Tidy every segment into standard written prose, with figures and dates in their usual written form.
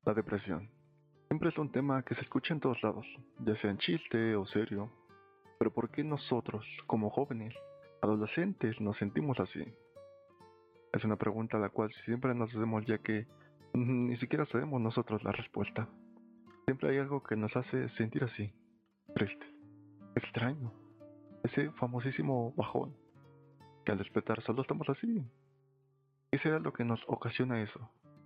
La depresión. Siempre es un tema que se escucha en todos lados, ya sea en chiste o serio. Pero ¿por qué nosotros, como jóvenes, adolescentes, nos sentimos así? Es una pregunta a la cual siempre nos hacemos ya que ni siquiera sabemos nosotros la respuesta. Siempre hay algo que nos hace sentir así, triste, extraño, ese famosísimo bajón, que al despertar solo estamos así. ¿Qué será lo que nos ocasiona eso?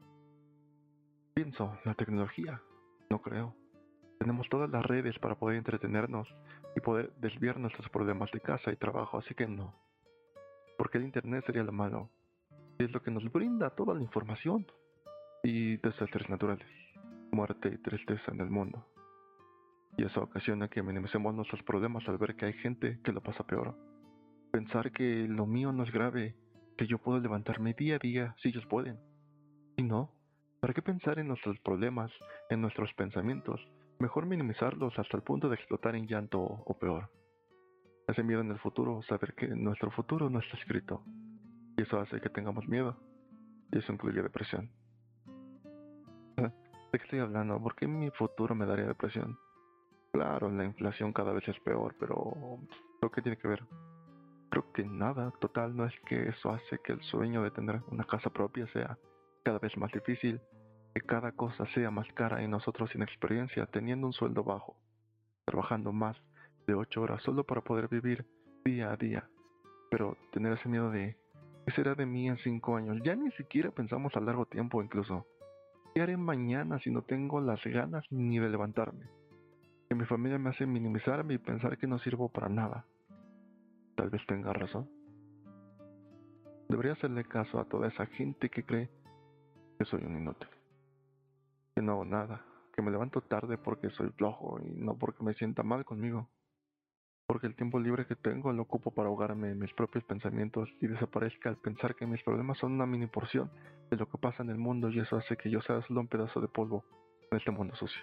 Pienso, la tecnología. No creo. Tenemos todas las redes para poder entretenernos y poder desviar nuestros problemas de casa y trabajo, así que no. Porque el internet sería lo malo. Y es lo que nos brinda toda la información y desastres naturales, muerte y tristeza en el mundo. Y eso ocasiona que minimicemos nuestros problemas al ver que hay gente que lo pasa peor. Pensar que lo mío no es grave, que yo puedo levantarme día a día si ellos pueden. Y no, ¿para qué pensar en nuestros problemas, en nuestros pensamientos? Mejor minimizarlos hasta el punto de explotar en llanto o peor. Ese miedo en el futuro, saber que nuestro futuro no está escrito. Y eso hace que tengamos miedo. Y eso incluye depresión. ¿De qué estoy hablando? ¿Por qué mi futuro me daría depresión? Claro, la inflación cada vez es peor, pero ¿lo que tiene que ver? Creo que nada, total, no es que eso hace que el sueño de tener una casa propia sea cada vez más difícil, que cada cosa sea más cara y nosotros sin experiencia, teniendo un sueldo bajo, trabajando más de 8 horas solo para poder vivir día a día. Pero tener ese miedo de ¿qué será de mí en 5 años? Ya ni siquiera pensamos a largo tiempo incluso. ¿Qué haré mañana si no tengo las ganas ni de levantarme? Que mi familia me hace minimizarme y pensar que no sirvo para nada. Tal vez tenga razón. Debería hacerle caso a toda esa gente que cree que soy un inútil, que no hago nada, que me levanto tarde porque soy flojo y no porque me sienta mal conmigo, porque el tiempo libre que tengo lo ocupo para ahogarme en mis propios pensamientos y desaparezca al pensar que mis problemas son una mini porción de lo que pasa en el mundo y eso hace que yo sea solo un pedazo de polvo en este mundo sucio.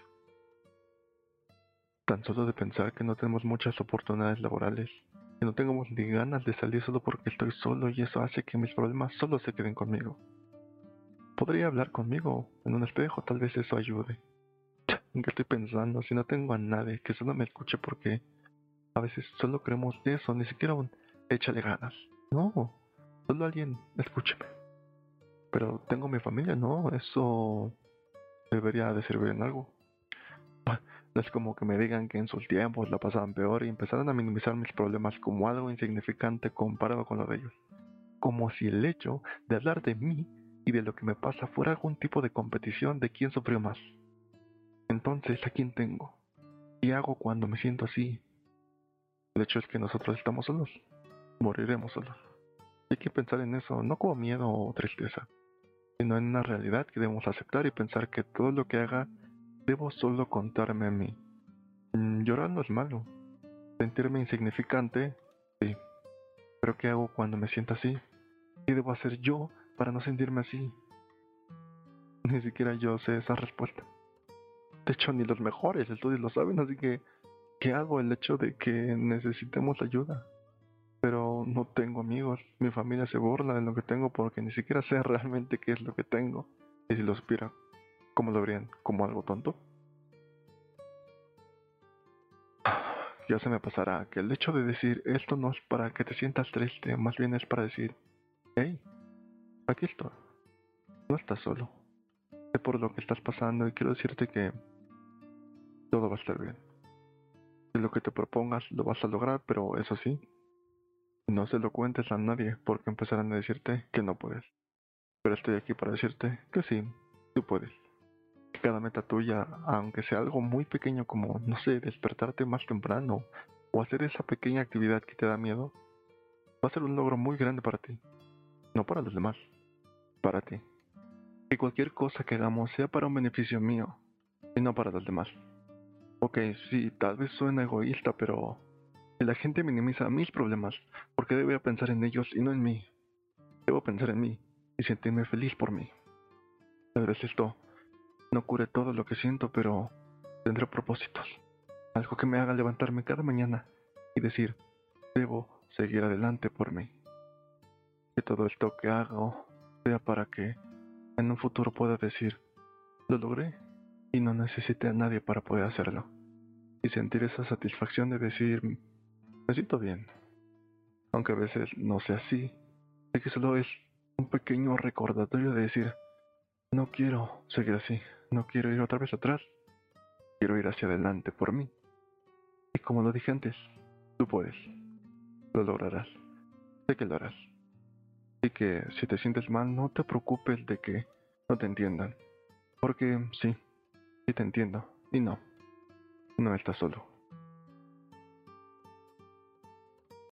Tan solo de pensar que no tenemos muchas oportunidades laborales, que no tengamos ni ganas de salir solo porque estoy solo y eso hace que mis problemas solo se queden conmigo. Podría hablar conmigo en un espejo, tal vez eso ayude. ¿En qué estoy pensando si no tengo a nadie que solo me escuche? Porque a veces solo creemos eso, ni siquiera un échale ganas. No, solo alguien escúcheme. Pero tengo mi familia, no, eso debería de servir en algo. No es como que me digan que en sus tiempos la pasaban peor y empezaron a minimizar mis problemas como algo insignificante comparado con lo de ellos. Como si el hecho de hablar de mí y de lo que me pasa fuera algún tipo de competición de quién sufrió más. Entonces, ¿a quién tengo? ¿Qué hago cuando me siento así? El hecho es que nosotros estamos solos, moriremos solos. Hay que pensar en eso, no como miedo o tristeza, sino en una realidad que debemos aceptar y pensar que todo lo que haga debo solo contarme a mí. Llorar no es malo, sentirme insignificante, sí, pero ¿qué hago cuando me siento así? ¿Qué debo hacer yo para no sentirme así? Ni siquiera yo sé esa respuesta. De hecho, ni los mejores estudios lo saben, así que ¿qué hago el hecho de que necesitemos ayuda? Pero no tengo amigos, mi familia se burla de lo que tengo porque ni siquiera sé realmente qué es lo que tengo. Y si lo supiera, ¿cómo lo verían? ¿Como algo tonto? Ya se me pasará que el hecho de decir esto no es para que te sientas triste, más bien es para decir, hey, aquí estoy, no estás solo, sé por lo que estás pasando y quiero decirte que todo va a estar bien. Si lo que te propongas lo vas a lograr, pero eso sí, no se lo cuentes a nadie porque empezarán a decirte que no puedes. Pero estoy aquí para decirte que sí, tú puedes. Que cada meta tuya, aunque sea algo muy pequeño como, no sé, despertarte más temprano o hacer esa pequeña actividad que te da miedo, va a ser un logro muy grande para ti. No para los demás, para ti. Que cualquier cosa que hagamos sea para un beneficio mío y no para los demás. Ok, sí, tal vez suena egoísta, pero si la gente minimiza mis problemas, ¿por qué debería pensar en ellos y no en mí? Debo pensar en mí y sentirme feliz por mí. Tal vez esto no cure todo lo que siento, pero tendré propósitos. Algo que me haga levantarme cada mañana y decir, debo seguir adelante por mí. Que todo esto que hago sea para que en un futuro pueda decir, Lo logré y no necesité a nadie para poder hacerlo. Y sentir esa satisfacción de decir, me siento bien. Aunque a veces no sea así, sé que solo es un pequeño recordatorio de decir, no quiero seguir así, no quiero ir otra vez atrás, quiero ir hacia adelante por mí. Y como lo dije antes, tú puedes, lo lograrás, sé que lo harás. Así que si te sientes mal, no te preocupes de que no te entiendan, porque sí te entiendo, y no estás solo.